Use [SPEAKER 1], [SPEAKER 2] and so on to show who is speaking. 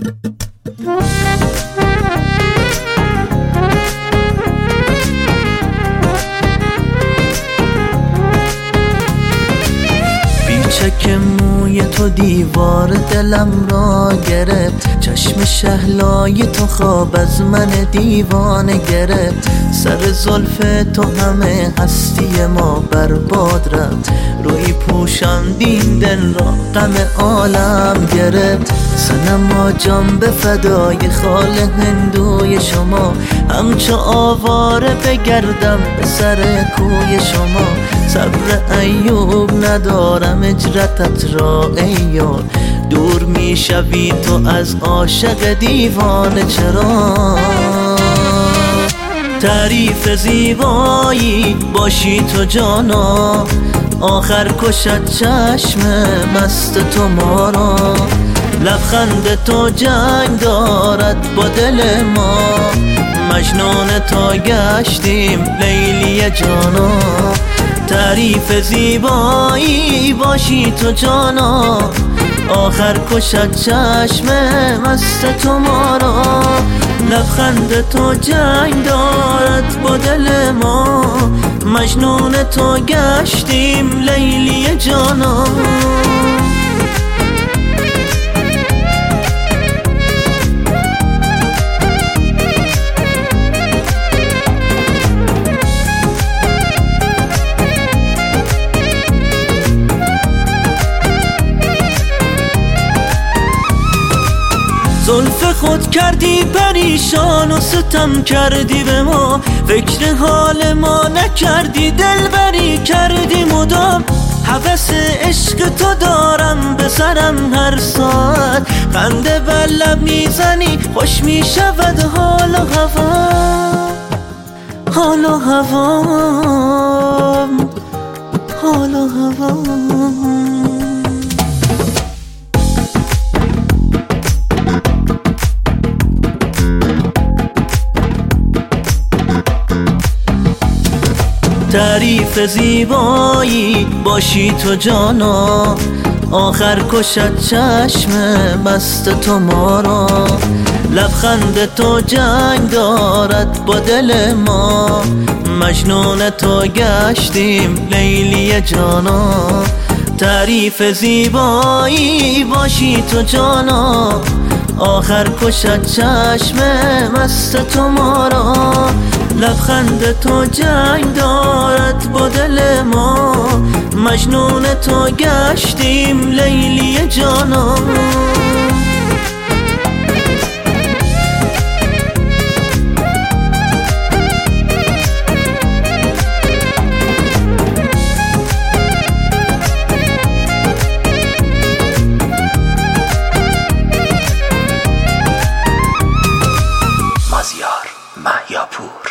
[SPEAKER 1] چک موی تو دیوار دلم را گرفت، چشم شهلای تو خواب از من دیوانه گرفت. سر زلف تو همه هستی ما برباد رفت، روی پوشاندین دل را غم عالم گرفت. صنما جان به فدای خال هندوی شما، همچو آواره بگردم به سر کوی شما. صبر ایوب ندارم اجرتت را ای یار، دور میشوی تو از عاشق دیوانه چرا؟ تعریف زیبایی باشی تو جانا، آخر کشد چشم مست تو ما را. لبخند تو جنگ دارد با دل ما، مجنون تا گشتیم لیلی جانا. تعریف زیبایی باشی تو جانا، آخر کشد چشم مست تو ما را. لبخند تو جنگ دارد با دل ما، مجنون تو گشتیم لیلی جانا. زلف خود کردی پریشان و ستم کردی به ما، فکر حال ما نکردی دلبری کردی مدام. هوس عشق تو دارم به سرم هر ساعت، خنده بر لب میزنی خوش میشود حال و هوا. حال و هوا، حال و هوا. تعریف زیبایی باشی تو جانا، آخر کشد چشم مست تو ما را. لبخند تو جنگ دارد با دل ما، مجنون تو گشتیم لیلی جانا. تعریف زیبایی باشی تو جانا، آخر کشد چشم مست تو ما را. لبخند تو جنگ دارد با دل ما، مجنون تو گشتیم لیلی جانا.
[SPEAKER 2] مازیار مهیاپور.